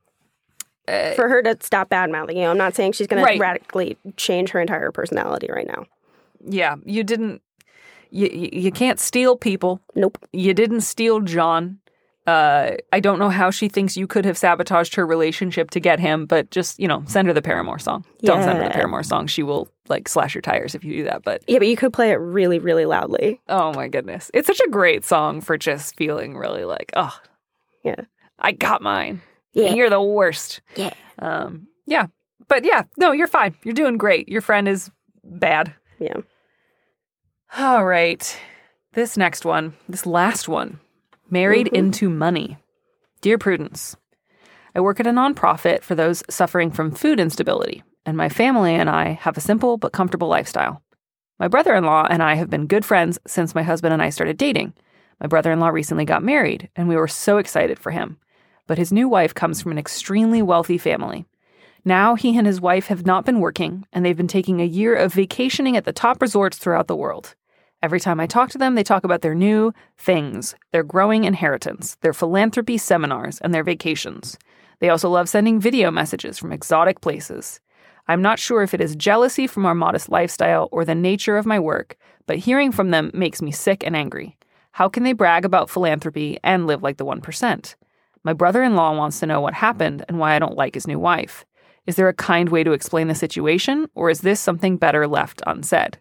uh, for her to stop bad mouthing you. I'm not saying she's going Right. to radically change her entire personality right now. yeah, you didn't. You, you you can't steal people. Nope. You didn't steal John. Uh, I don't know how she thinks you could have sabotaged her relationship to get him, but just, you know, send her the Paramore song. Don't send her the Yeah. Paramore song. She will like slash your tires if you do that. But Yeah, but you could play it really, really loudly. oh my goodness, it's such a great song for just feeling really like, oh, Yeah. I got mine. Yeah. And you're the worst. Yeah. Um, yeah. But yeah, no, you're fine. You're doing great. Your friend is bad. Yeah. All right. This next one, this last one, Married Mhm. into Money. Dear Prudence, I work at a nonprofit for those suffering from food instability, and my family and I have a simple but comfortable lifestyle. My brother-in-law and I have been good friends since my husband and I started dating. My brother-in-law recently got married, and we were so excited for him. But his new wife comes from an extremely wealthy family. Now he and his wife have not been working, and they've been taking a year of vacationing at the top resorts throughout the world. Every time I talk to them, they talk about their new things, their growing inheritance, their philanthropy seminars, and their vacations. They also love sending video messages from exotic places. I'm not sure if it is jealousy from our modest lifestyle or the nature of my work, but hearing from them makes me sick and angry. How can they brag about philanthropy and live like the one percent? My brother-in-law wants to know what happened and why I don't like his new wife. Is there a kind way to explain the situation, or is this something better left unsaid?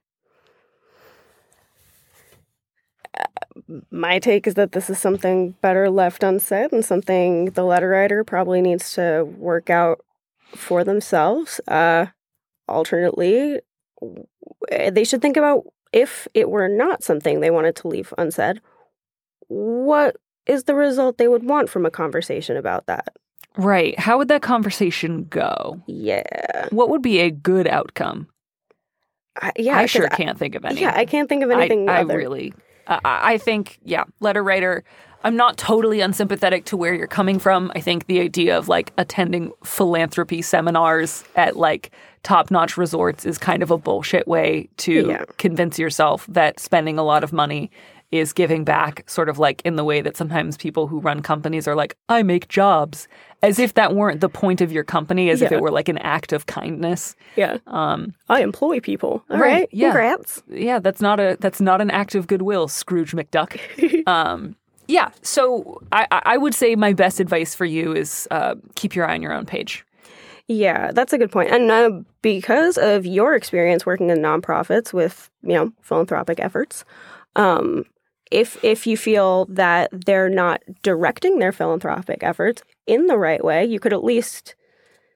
My take is that this is something better left unsaid and something the letter writer probably needs to work out for themselves. Uh, alternately, they should think about if it were not something they wanted to leave unsaid, what is the result they would want from a conversation about that? Right. How would that conversation go? Yeah. What would be a good outcome? I, yeah, I 'cause sure I- can't think of any. Yeah, I can't think of anything. I, I other. really, I, I think, yeah, letter writer, I'm not totally unsympathetic to where you're coming from. I think the idea of like attending philanthropy seminars at like top-notch resorts is kind of a bullshit way to Yeah. convince yourself that spending a lot of money is giving back, sort of like in the way that sometimes people who run companies are like, I make jobs, as if that weren't the point of your company, as if Yeah. it were like an act of kindness. Yeah. Um, I employ people. All right. Yeah. Congrats. Yeah, that's not a that's not an act of goodwill, Scrooge McDuck. um, yeah, so I, I would say my best advice for you is uh, keep your eye on your own page. Yeah, that's a good point. And uh, because of your experience working in nonprofits with, you know, philanthropic efforts, um, if if you feel that they're not directing their philanthropic efforts in the right way, you could at least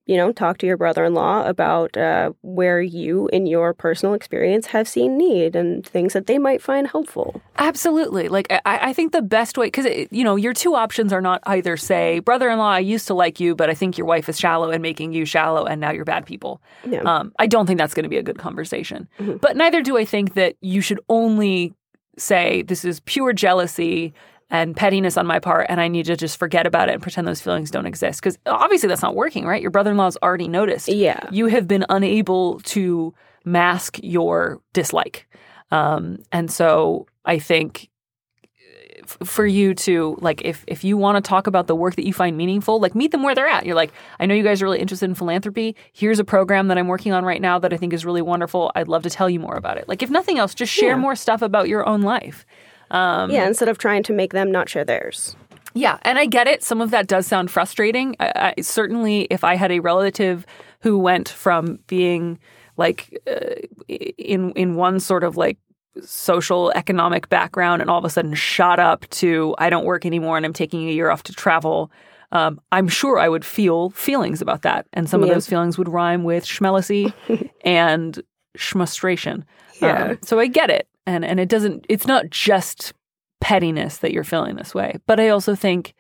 you know, talk to your brother-in-law about uh, where you, in your personal experience, have seen need and things that they might find helpful. Absolutely. Like, I, I think the best way, because, you know, your two options are not either say, brother-in-law, I used to like you, but I think your wife is shallow and making you shallow, and now you're bad people. Yeah. Um, I don't think that's going to be a good conversation. Mm-hmm. But neither do I think that you should only say, this is pure jealousy and pettiness on my part, and I need to just forget about it and pretend those feelings don't exist. Because obviously that's not working, right? Your brother-in-law's already noticed. Yeah. You have been unable to mask your dislike. Um, and so I think f- for you to, like, if, if you want to talk about the work that you find meaningful, like, meet them where they're at. You're like, I know you guys are really interested in philanthropy. Here's a program that I'm working on right now that I think is really wonderful. I'd love to tell you more about it. Like, if nothing else, just share Yeah. more stuff about your own life. Um, yeah, instead of trying to make them not share theirs. Yeah, and I get it. Some of that does sound frustrating. I, I, certainly, if I had a relative who went from being like uh, in in one sort of like social economic background and all of a sudden shot up to I don't work anymore and I'm taking a year off to travel, um, I'm sure I would feel feelings about that, and some of Yeah. those feelings would rhyme with schmelicy and schmustration. Yeah. Um, so I get it. And and it doesn't, it's not just pettiness that you're feeling this way. But I also think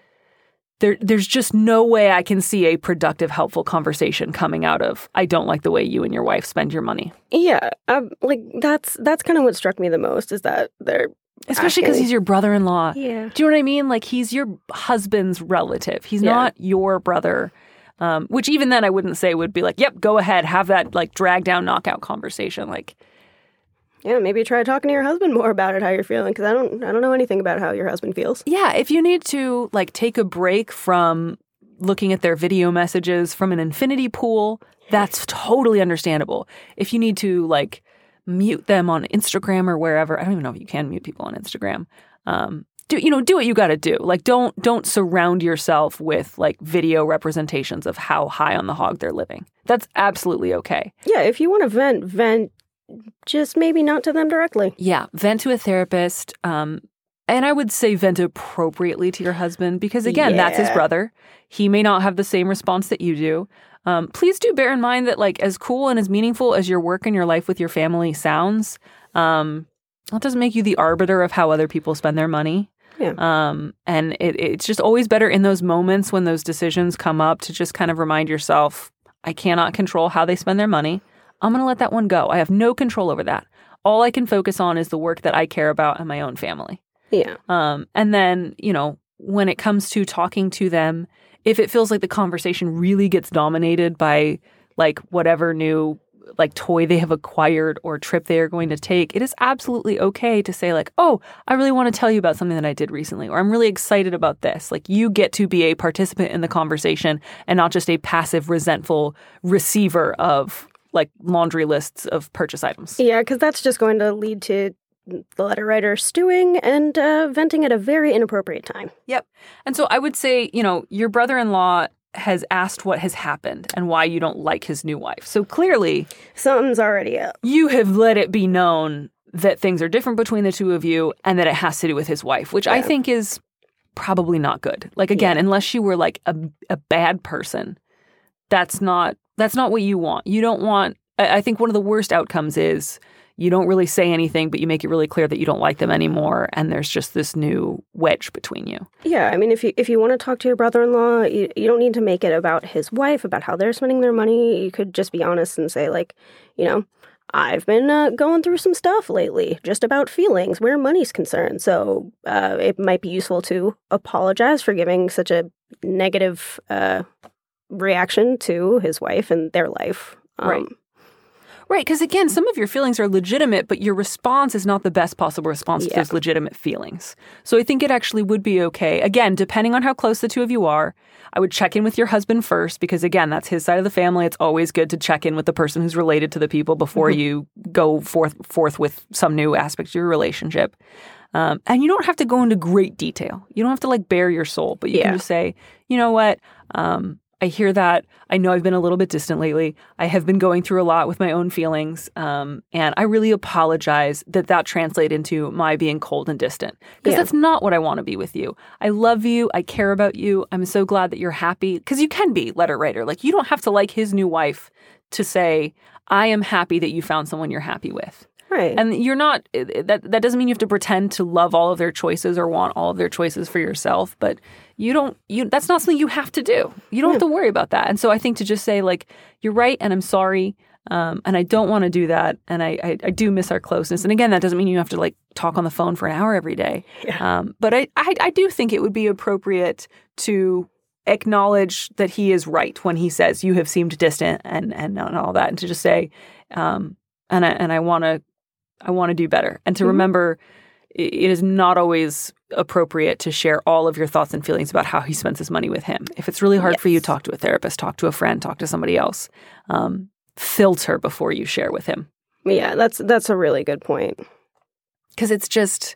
there there's just no way I can see a productive, helpful conversation coming out of, I don't like the way you and your wife spend your money. Yeah, um, like that's that's kind of what struck me the most is that they're Especially because asking- he's your brother-in-law. Yeah. Do you know what I mean? Like, he's your husband's relative. He's Yeah. not your brother. Um, which even then I wouldn't say would be like, yep, go ahead, have that like drag down, knockout conversation. Like, Yeah, maybe try talking to your husband more about it, how you're feeling, because I don't, I don't know anything about how your husband feels. yeah, if you need to like take a break from looking at their video messages from an infinity pool, that's totally understandable. If you need to like mute them on Instagram or wherever, I don't even know if you can mute people on Instagram. Um, do you know? Do what you got to do. Like, don't don't surround yourself with like video representations of how high on the hog they're living. That's absolutely okay. Yeah, if you want to vent, vent. Just maybe not to them directly. Yeah, vent to a therapist. Um, and I would say vent appropriately to your husband because, again, that's his Yeah. brother. He may not have the same response that you do. Um, please do bear in mind that, like, as cool and as meaningful as your work and your life with your family sounds, um, that doesn't make you the arbiter of how other people spend their money. Yeah. Um, and it, it's just always better in those moments when those decisions come up to just kind of remind yourself, I cannot control how they spend their money. I'm going to let that one go. I have no control over that. All I can focus on is the work that I care about and my own family. Yeah. Um, and then, you know, when it comes to talking to them, if it feels like the conversation really gets dominated by like whatever new like toy they have acquired or trip they are going to take, it is absolutely okay to say like, oh, I really want to tell you about something that I did recently, or I'm really excited about this. Like, you get to be a participant in the conversation and not just a passive, resentful receiver of like laundry lists of purchase items. Yeah, because that's just going to lead to the letter writer stewing and uh, venting at a very inappropriate time. Yep. And so I would say, you know, your brother-in-law has asked what has happened and why you don't like his new wife. So clearly, something's already up. You have let it be known that things are different between the two of you and that it has to do with his wife, which Yeah. I think is probably not good. Like, again, Yeah. unless you were like a, a bad person, that's not that's not what you want. You don't want, I, I think one of the worst outcomes is you don't really say anything, but you make it really clear that you don't like them anymore, and there's just this new wedge between you. Yeah, I mean, if you if you want to talk to your brother-in-law, you, you don't need to make it about his wife, about how they're spending their money. You could just be honest and say, like, you know, I've been uh, going through some stuff lately, just about feelings where money's concerned. So uh, it might be useful to apologize for giving such a negative uh, reaction to his wife and their life. Um, Right. Right, because again, some of your feelings are legitimate, but your response is not the best possible response to Yeah. those legitimate feelings. So I think it actually would be okay. Again, depending on how close the two of you are, I would check in with your husband first, because again, that's his side of the family. It's always good to check in with the person who's related to the people before Mhm. you go forth forth with some new aspect of your relationship. Um, and you don't have to go into great detail. You don't have to like bare your soul, but you Yeah. can just say, you know what, um, I hear that. I know I've been a little bit distant lately. I have been going through a lot with my own feelings. Um, and I really apologize that that translated into my being cold and distant. Because Yeah. that's not what I want to be with you. I love you. I care about you. I'm so glad that you're happy. Because you can be, letter writer. Like, you don't have to like his new wife to say, I am happy that you found someone you're happy with. Right. And you're not, that that doesn't mean you have to pretend to love all of their choices or want all of their choices for yourself, but you don't, you that's not something you have to do. You don't Yeah. have to worry about that. And so I think to just say, like, you're right and I'm sorry, um, and I don't want to do that, and I, I, I do miss our closeness. And again, that doesn't mean you have to, like, talk on the phone for an hour every day. Yeah. Um, but I, I, I do think it would be appropriate to acknowledge that he is right when he says you have seemed distant and, and, and all that, and to just say, um, and I, and I want to, I want to do better. And to Mhm. remember, it is not always appropriate to share all of your thoughts and feelings about how he spends his money with him. If it's really hard Yes. for you, talk to a therapist, talk to a friend, talk to somebody else. Um, filter before you share with him. Yeah, that's that's a really good point. Because it's just,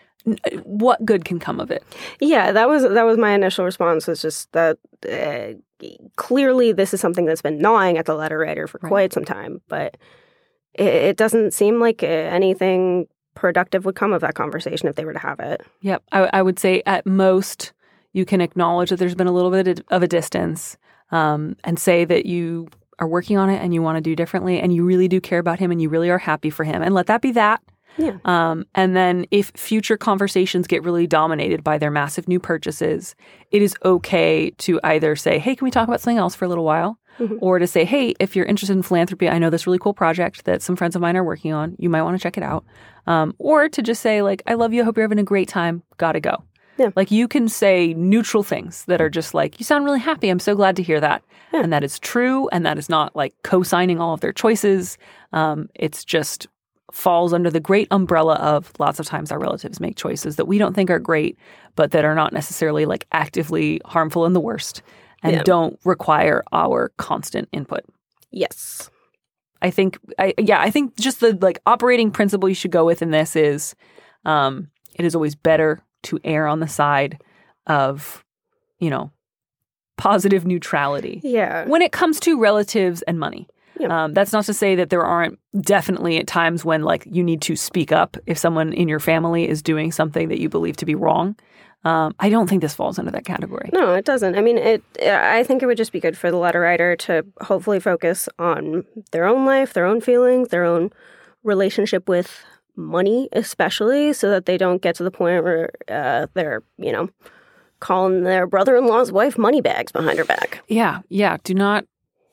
what good can come of it? Yeah, that was that was my initial response. Was just that uh, clearly this is something that's been gnawing at the letter writer for Right. quite some time, but it, it doesn't seem like uh, anything productive would come of that conversation if they were to have it. Yep. I, I would say at most you can acknowledge that there's been a little bit of a distance, um, and say that you are working on it and you want to do differently and you really do care about him and you really are happy for him, and let that be that. Yeah. Um, and then if future conversations get really dominated by their massive new purchases, it is okay to either say, hey, can we talk about something else for a little while? Mhm. Or to say, hey, if you're interested in philanthropy, I know this really cool project that some friends of mine are working on. You might want to check it out. Um, or to just say, like, I love you. I hope you're having a great time. Gotta go. Yeah. Like, you can say neutral things that are just like, you sound really happy. I'm so glad to hear that. Yeah. And that is true. And that is not like co-signing all of their choices. Um, it's just falls under the great umbrella of lots of times our relatives make choices that we don't think are great, but that are not necessarily like actively harmful in the worst and Yeah. don't require our constant input. Yes. I think, I, yeah, I think just the like operating principle you should go with in this is, um, it is always better to err on the side of, you know, positive neutrality. Yeah. When it comes to relatives and money. Yeah. Um, that's not to say that there aren't definitely at times when like you need to speak up if someone in your family is doing something that you believe to be wrong. Um, I don't think this falls into that category. No, it doesn't. I mean, it. I think it would just be good for the letter writer to hopefully focus on their own life, their own feelings, their own relationship with money, especially, so that they don't get to the point where uh, they're, you know, calling their brother-in-law's wife money bags behind her back. Yeah, yeah. Do not,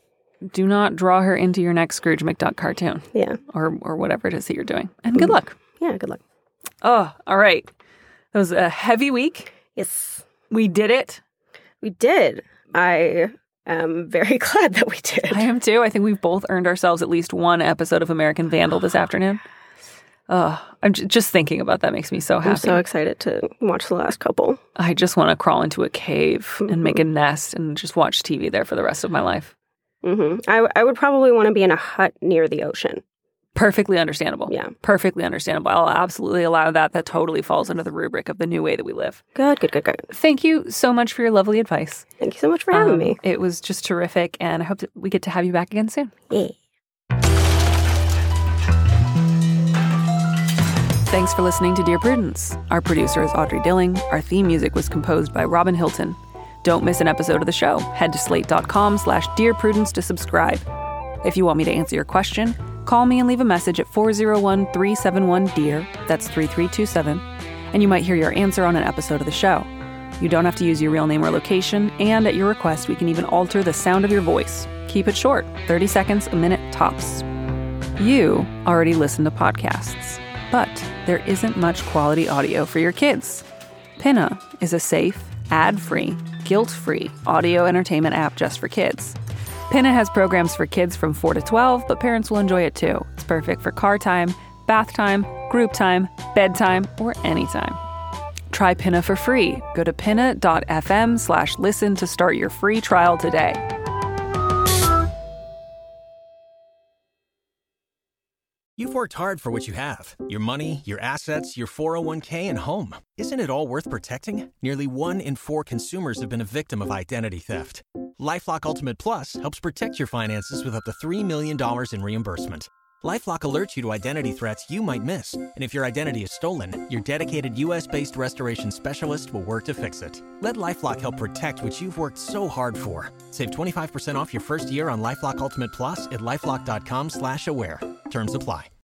do not draw her into your next Scrooge McDuck cartoon. Yeah, or or whatever it is that you're doing. And good luck. Yeah, good luck. Oh, all right. That was a heavy week. Yes, we did it. We did. I am very glad that we did. I am too. I think we've both earned ourselves at least one episode of American Vandal this afternoon. Oh, I'm j- just thinking about that makes me so happy. I'm so excited to watch the last couple. I just want to crawl into a cave mm-hmm. and make a nest and just watch T V there for the rest of my life. Mm-hmm. I, I would probably want to be in a hut near the ocean. Perfectly understandable. Yeah. Perfectly understandable. I'll absolutely allow that. That totally falls under the rubric of the new way that we live. Good, good, good, good. Thank you so much for your lovely advice. Thank you so much for having um, me. It was just terrific, and I hope that we get to have you back again soon. Yeah. Thanks for listening to Dear Prudence. Our producer is Audrey Dilling. Our theme music was composed by Robin Hilton. Don't miss an episode of the show. Head to slate.com slash Dear Prudence to subscribe. If you want me to answer your question, call me and leave a message at four oh one, three seven one, D E A R. That's three three two seven. And you might hear your answer on an episode of the show. You don't have to use your real name or location, and at your request, we can even alter the sound of your voice. Keep it short, thirty seconds, a minute tops. You already listen to podcasts, but there isn't much quality audio for your kids. Pinna is a safe, ad-free, guilt-free audio entertainment app just for kids. Pinna has programs for kids from four to twelve, but parents will enjoy it too. It's perfect for car time, bath time, group time, bedtime, or anytime. Try Pinna for free. Go to pinna.fm slash listen to start your free trial today. You've worked hard for what you have. Your money, your assets, your four oh one k, and home. Isn't it all worth protecting? Nearly one in four consumers have been a victim of identity theft. LifeLock Ultimate Plus helps protect your finances with up to three million dollars in reimbursement. LifeLock alerts you to identity threats you might miss. And if your identity is stolen, your dedicated U S-based restoration specialist will work to fix it. Let LifeLock help protect what you've worked so hard for. Save twenty-five percent off your first year on LifeLock Ultimate Plus at LifeLock.com slash aware. Terms apply.